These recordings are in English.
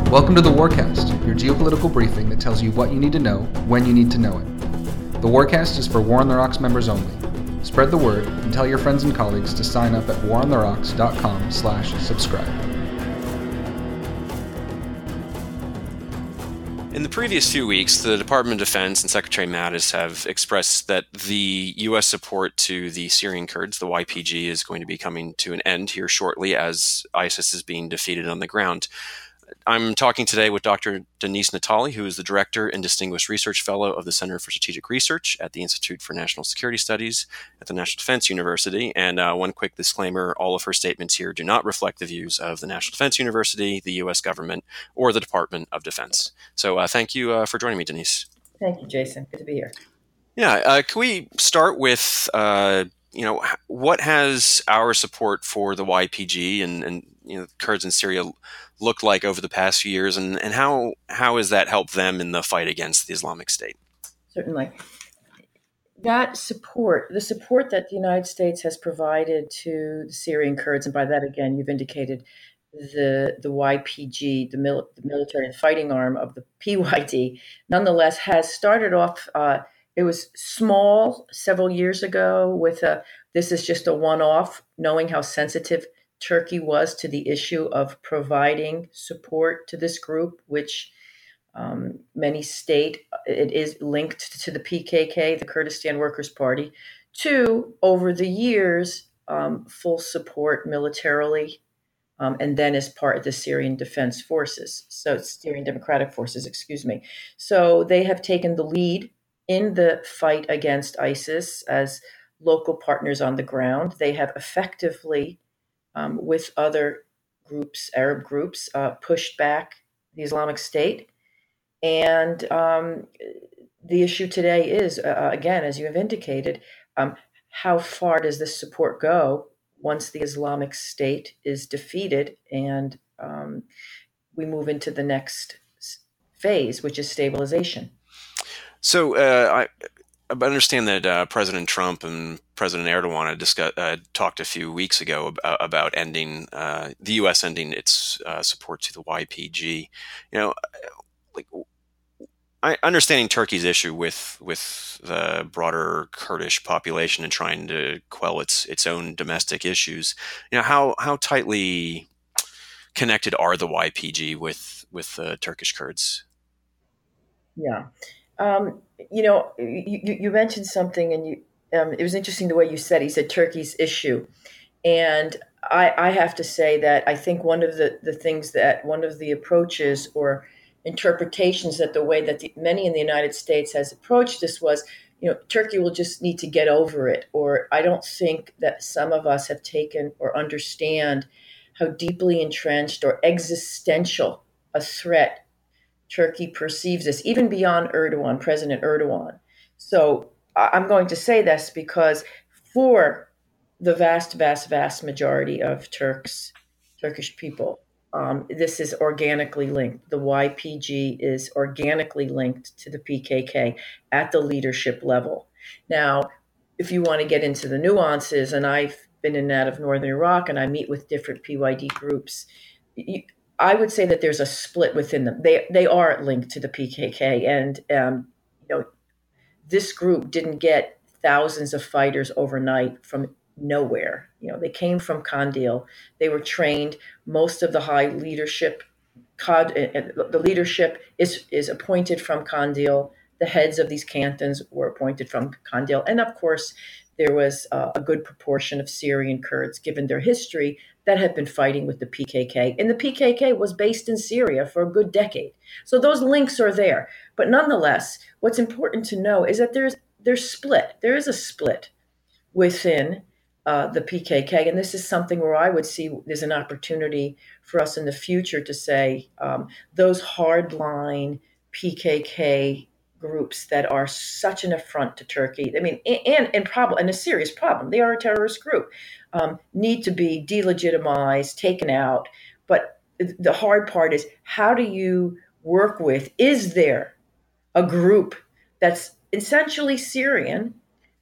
Welcome to the Warcast, your geopolitical briefing that tells you what you need to know when you need to know it. The Warcast is for War on the Rocks members only. Spread the word and tell your friends and colleagues to sign up at warontherocks.com/subscribe. In the previous few weeks, the Department of Defense and Secretary Mattis have expressed that the U.S. support to the Syrian Kurds, the YPG, is going to be coming to an end here shortly as ISIS is being defeated on the ground. I'm talking today with Dr. Denise Natali, who is the Director and Distinguished Research Fellow of the Center for Strategic Research at the Institute for National Security Studies at the National Defense University. And one quick disclaimer, all of her statements here do not reflect the views of the National Defense University, the U.S. government, or the Department of Defense. So thank you for joining me, Denise. Thank you, Jason. Good to be here. Yeah, can we start with, what has our support for the YPG and Kurds in Syria looked like over the past few years, and how has that helped them in the fight against the Islamic State? Certainly. That support, the support that the United States has provided to the Syrian Kurds, and by that, again, you've indicated the YPG, the military and fighting arm of the PYD, nonetheless has started off, it was small several years ago with this is just a one-off, knowing how sensitive Turkey was to the issue of providing support to this group, which many state it is linked to the PKK, the Kurdistan Workers' Party, to, over the years, full support militarily, and then as part of the Syrian Defense Forces, so Syrian Democratic Forces, excuse me. So they have taken the lead in the fight against ISIS as local partners on the ground. They have effectively with other groups, Arab groups, pushed back the Islamic State. And the issue today is, again, as you have indicated, how far does this support go once the Islamic State is defeated and we move into the next phase, which is stabilization? So I understand that President Trump and President Erdogan had talked a few weeks ago about ending the U.S. ending its support to the YPG. I understanding Turkey's issue with the broader Kurdish population and trying to quell its own domestic issues. How tightly connected are the YPG with the Turkish Kurds? Yeah. You mentioned something, and it was interesting the way you said. He said Turkey's issue, and I have to say that I think one of the approaches or interpretations that the way that many in the United States has approached this was, Turkey will just need to get over it, or I don't think that some of us have taken or understand how deeply entrenched or existential a threat Turkey perceives this, even beyond Erdogan, President Erdogan. So I'm going to say this because for the vast, vast, vast majority of Turkish people, this is organically linked. The YPG is organically linked to the PKK at the leadership level. Now, if you want to get into the nuances, and I've been in and out of northern Iraq, and I meet with different PYD groups, I would say that there's a split within them. They are linked to the PKK, and this group didn't get thousands of fighters overnight from nowhere. They came from Kandil. They were trained. Most of the high leadership, the leadership is appointed from Kandil. The heads of these cantons were appointed from Kandil, and of course, there was a good proportion of Syrian Kurds, given their history, that had been fighting with the PKK. And the PKK was based in Syria for a good decade. So those links are there. But nonetheless, what's important to know is that there's split. There is a split within the PKK. And this is something where I would see there's an opportunity for us in the future to say those hardline PKK groups that are such an affront to Turkey, and a serious problem. They are a terrorist group, need to be delegitimized, taken out. But the hard part is, how do you work with, is there a group that's essentially Syrian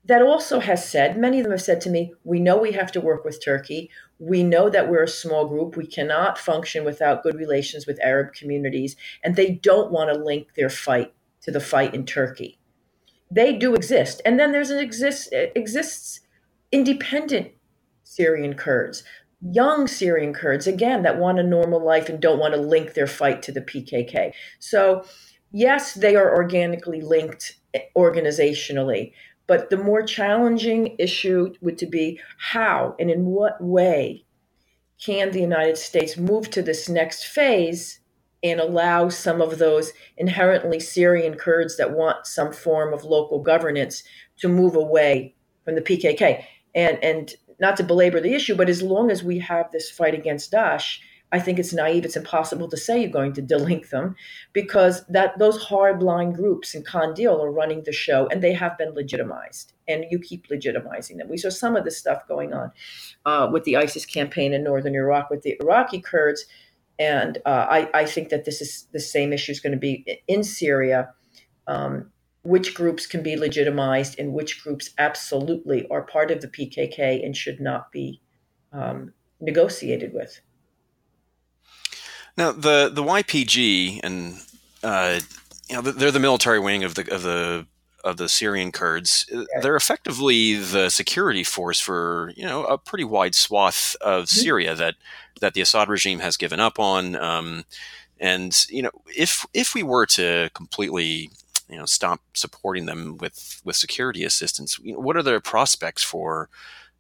that also has said, many of them have said to me, we know we have to work with Turkey. We know that we're a small group. We cannot function without good relations with Arab communities. And they don't want to link their fight to the fight in Turkey. They do exist. And then exists independent Syrian Kurds, young Syrian Kurds, again, that want a normal life and don't want to link their fight to the PKK. So, yes, they are organically linked organizationally, but the more challenging issue would to be how and in what way can the United States move to this next phase and allow some of those inherently Syrian Kurds that want some form of local governance to move away from the PKK? And not to belabor the issue, but as long as we have this fight against Daesh, I think it's naive, it's impossible to say you're going to delink them, because that those hardline groups in Kandil are running the show, and they have been legitimized, and you keep legitimizing them. We saw some of this stuff going on with the ISIS campaign in northern Iraq with the Iraqi Kurds, and I think that this is the same issue is going to be in Syria. Which groups can be legitimized and which groups absolutely are part of the PKK and should not be negotiated with. Now, the YPG, and they're the military wing of the Syrian Kurds. They're effectively the security force for a pretty wide swath of Syria that the Assad regime has given up on. And if we were to completely stop supporting them with security assistance, what are their prospects for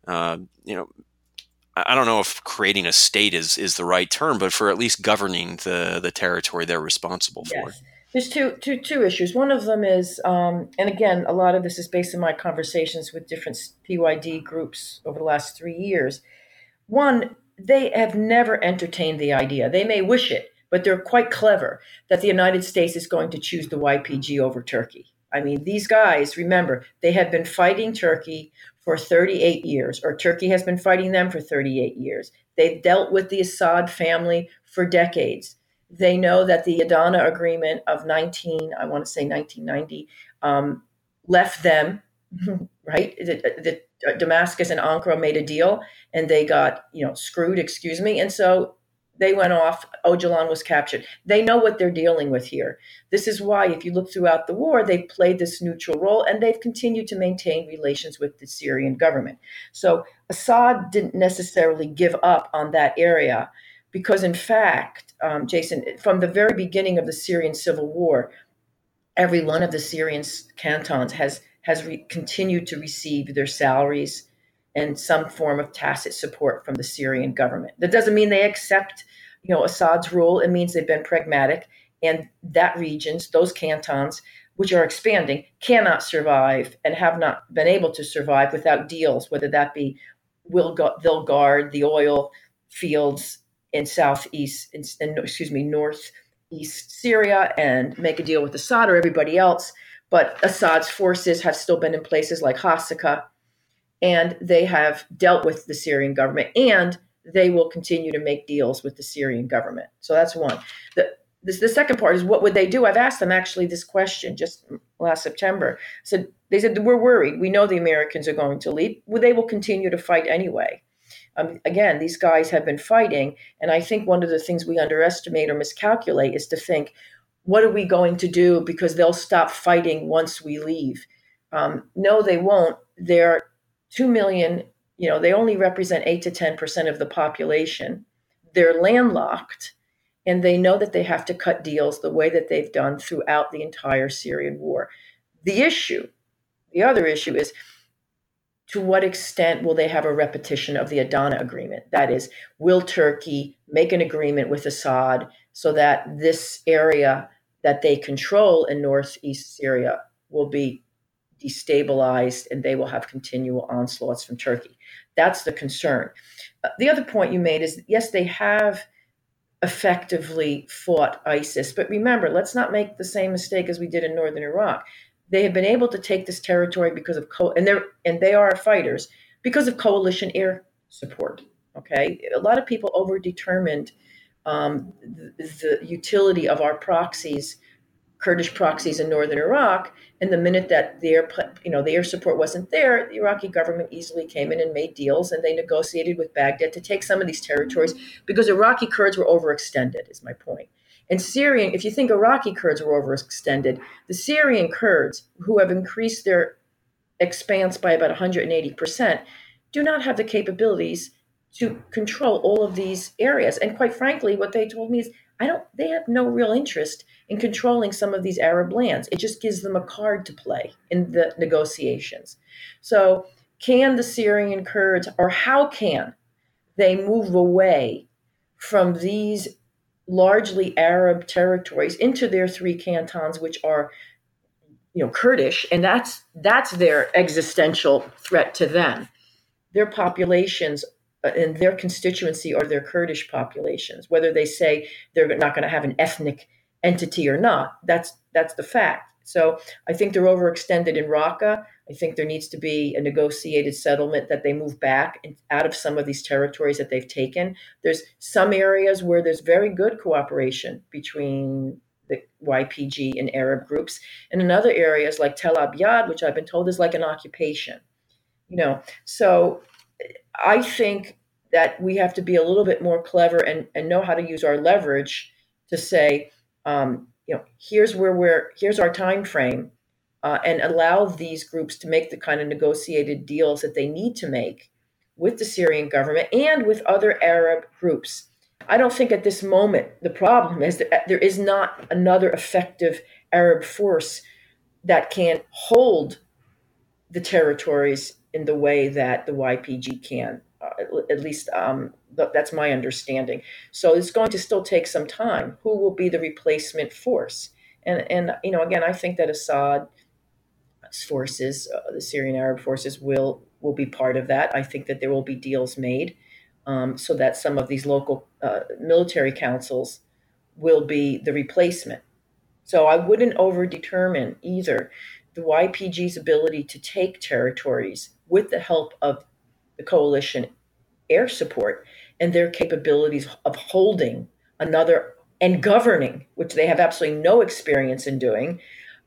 I don't know if creating a state is the right term, but for at least governing the territory they're responsible for? Yes. There's two issues. One of them is, and again, a lot of this is based on my conversations with different PYD groups over the last 3 years. One, they have never entertained the idea. They may wish it, but they're quite clever that the United States is going to choose the YPG over Turkey. I mean, these guys, remember, they have been fighting Turkey for 38 years, or Turkey has been fighting them for 38 years. They've dealt with the Assad family for decades. They know that the Adana Agreement of 1990, left them, right? The Damascus and Ankara made a deal, and they got, screwed, excuse me. And so they went off. Öcalan was captured. They know what they're dealing with here. This is why, if you look throughout the war, they've played this neutral role, and they've continued to maintain relations with the Syrian government. So Assad didn't necessarily give up on that area because, in fact, Jason, from the very beginning of the Syrian civil war, every one of the Syrian cantons has continued to receive their salaries and some form of tacit support from the Syrian government. That doesn't mean they accept, Assad's rule. It means they've been pragmatic, and that regions, those cantons, which are expanding, cannot survive and have not been able to survive without deals, whether that be they'll guard the oil fields in northeast Syria and make a deal with Assad or everybody else. But Assad's forces have still been in places like Hasaka, and they have dealt with the Syrian government, and they will continue to make deals with the Syrian government. So that's one. The second part is, what would they do? I've asked them actually this question just last September. They said, we're worried. We know the Americans are going to leave. Well, they will continue to fight anyway. Again, these guys have been fighting, and I think one of the things we underestimate or miscalculate is to think, what are we going to do because they'll stop fighting once we leave? No, they won't. They're 2 million, they only represent 8 to 10% of the population. They're landlocked, and they know that they have to cut deals the way that they've done throughout the entire Syrian war. The other issue is, to what extent will they have a repetition of the Adana Agreement? That is, will Turkey make an agreement with Assad so that this area that they control in northeast Syria will be destabilized and they will have continual onslaughts from Turkey? That's the concern. The other point you made is, yes, they have effectively fought ISIS, but remember, let's not make the same mistake as we did in northern Iraq. They have been able to take this territory because of and they are fighters because of coalition air support. Okay, a lot of people overdetermined the utility of our proxies Kurdish proxies in northern Iraq. And the minute that the air support wasn't there, the Iraqi government easily came in and made deals, and they negotiated with Baghdad to take some of these territories because Iraqi Kurds were overextended, is my point. And Syrian, if you think Iraqi Kurds were overextended, the Syrian Kurds, who have increased their expanse by about 180%, do not have the capabilities to control all of these areas. And quite frankly, what they told me is they have no real interest in controlling some of these Arab lands. It just gives them a card to play in the negotiations. So can the Syrian Kurds, or how can they move away from these largely Arab territories into their three cantons, which are Kurdish, and that's their existential threat to them. Their populations and their constituency are their Kurdish populations. Whether they say they're not going to have an ethnic entity or not, that's the fact. So I think they're overextended in Raqqa. I think there needs to be a negotiated settlement that they move back out of some of these territories that they've taken. There's some areas where there's very good cooperation between the YPG and Arab groups, and in other areas like Tel Abyad, which I've been told is like an occupation. So I think that we have to be a little bit more clever and know how to use our leverage to say, here's our time frame, and allow these groups to make the kind of negotiated deals that they need to make with the Syrian government and with other Arab groups. I don't think at this moment the problem is that there is not another effective Arab force that can hold the territories in the way that the YPG can. At least that's my understanding. So it's going to still take some time. Who will be the replacement force? And again, I think that Assad's forces, the Syrian Arab forces, will be part of that. I think that there will be deals made so that some of these local military councils will be the replacement. So I wouldn't overdetermine either the YPG's ability to take territories with the help of the coalition air support and their capabilities of holding another and governing, which they have absolutely no experience in doing,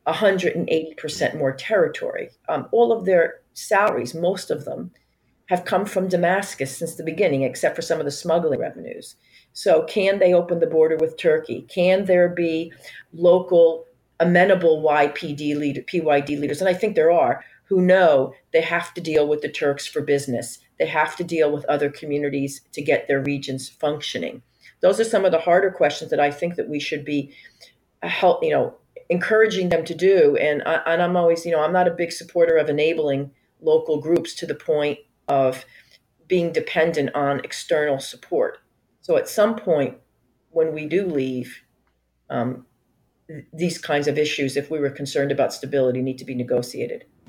180% more territory. All of their salaries, most of them, have come from Damascus since the beginning, except for some of the smuggling revenues. So can they open the border with Turkey? Can there be local amenable PYD leaders? And I think there are, who know they have to deal with the Turks for business. They have to deal with other communities to get their regions functioning. Those are some of the harder questions that I think that we should be encouraging them to do. And I'm always, I'm not a big supporter of enabling local groups to the point of being dependent on external support. So at some point, when we do leave, these kinds of issues, if we were concerned about stability, need to be negotiated.